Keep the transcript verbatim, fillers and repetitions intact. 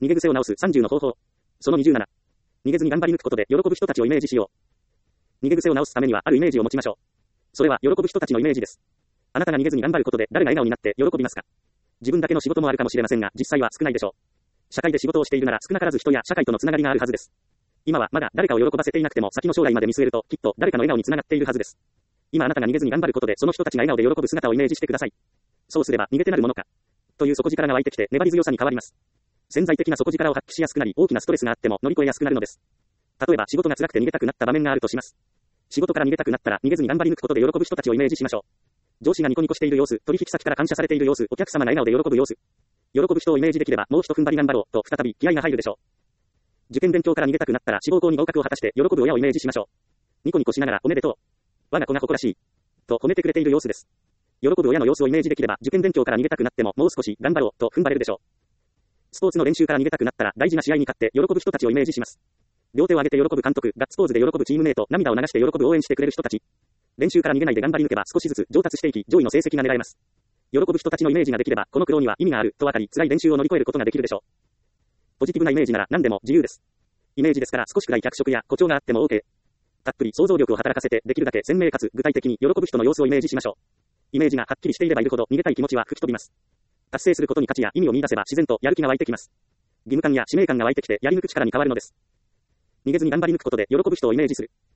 逃げ癖を直すさんじゅうの方法。そのにじゅうなな。逃げずに頑張り抜くことで喜ぶ人たちをイメージしよう。逃げ癖を直すためにはあるイメージを持ちましょう。それは喜ぶ人たちのイメージです。あなたが逃げずに頑張ることで誰が笑顔になって喜びますか？自分だけの仕事もあるかもしれませんが、実際は少ないでしょう。社会で仕事をしているなら少なからず人や社会とのつながりがあるはずです。今はまだ誰かを喜ばせていなくても先の将来まで見据えるときっと誰かの笑顔につながっているはずです。今あなたが逃げずに頑張ることでその人たちが笑顔で喜ぶ姿をイメージしてください。そうすれば逃げてなるものかという底力が湧いてきて粘り強さに変わります。潜在的な底力を発揮しやすくなり大きなストレスがあっても乗り越えやすくなるのです。例えば仕事が辛くて逃げたくなった場面があるとします。仕事から逃げたくなったら逃げずに頑張り抜くことで喜ぶ人たちをイメージしましょう。上司がニコニコしている様子、取引先から感謝されている様子、お客様が笑顔で喜ぶ様子。喜ぶ人をイメージできればもう一踏ん張り頑張ろうと再び気合が入るでしょう。受験勉強から逃げたくなったら志望校に合格を果たして喜ぶ親をイメージしましょう。ニコニコしながらおめでとう。我が子が誇らしい。と褒めてくれている様子です。喜ぶ親の様子をイメージできれば受験勉強から逃げたくなってももう少し頑張ろうと踏ん張れるでしょう。スポーツの練習から逃げたくなったら大事な試合に勝って喜ぶ人たちをイメージします。両手を上げて喜ぶ監督、ガッツポーズで喜ぶチームメイト、涙を流して喜ぶ応援してくれる人たち。練習から逃げないで頑張り抜けば少しずつ上達していき上位の成績が狙えます。喜ぶ人たちのイメージができればこの苦労には意味があると分かり辛い練習を乗り越えることができるでしょう。ポジティブなイメージなら何でも自由です。イメージですから少しくらい脚色や誇張があっても OK。たっぷり想像力を働かせてできるだけ鮮明かつ具体的に喜ぶ人の様子をイメージしましょう。イメージがはっきりしていればいるほど逃げたい気持ちは吹き飛びます。達成することに価値や意味を見出せば自然とやる気が湧いてきます。義務感や使命感が湧いてきてやり抜く力に変わるのです。逃げずに頑張り抜くことで喜ぶ人をイメージする。